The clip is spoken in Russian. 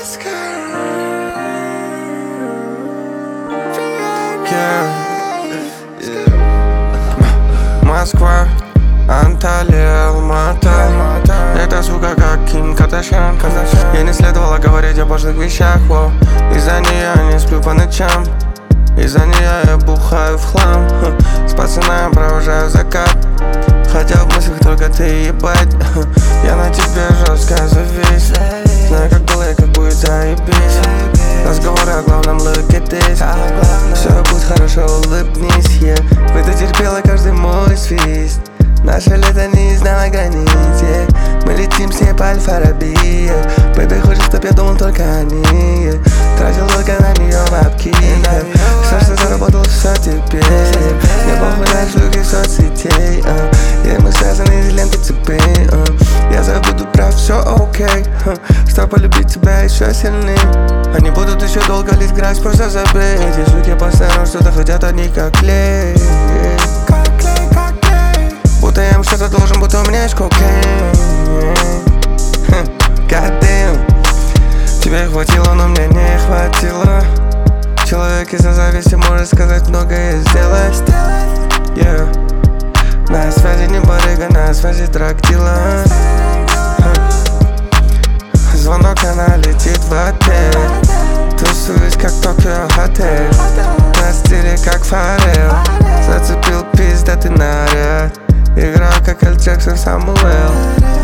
Москва, Анталия, Алмата. Это, сука, как Ким Кардашьян. Ей не следовало говорить о пошлых вещах, воу. Из-за нее я не сплю по ночам. Из-за нее я бухаю в хлам. С пацаном провожаю закат. Хотя в мыслях только ты, ебать. Я на тебе жестко завис. Знаю, как было и как будет, заебись. Разговоры о главном, look at this. Все будет хорошо, улыбнись, yeah. Вы дотерпела каждый мой свист. Наше лето не знало границ, yeah. Мы летим с ней по Аль-Фараби, yeah. Бэйби хочет, чтоб я думал только о ней, yeah. Тратил только на нее бабки, yeah. Все, что заработал, все теперь, yeah. Мне похуй на шлюхи соцсетей, yeah. Мы связаны из ленты цепей, Я забуду про все, окей, Чтоб полюбить тебя еще сильнее. Они будут еще долго лить грязь, просто забей. Эти суки постоянно что-то хотят, они как клей, yeah. Будто я им что-то должен, будто у меня есть кокаин, God damn. Тебе хватило, но мне не хватило. Человек из-за зависти может сказать многое сделать, yeah. На связи не барыга, на связи драгдила. Звонок, она летит в отель. Тусуюсь, как Токио Хотель. На стиле, как Фаррелл. Зацепил пиздатый наряд. Играю, как Эль Джексон Самуэл.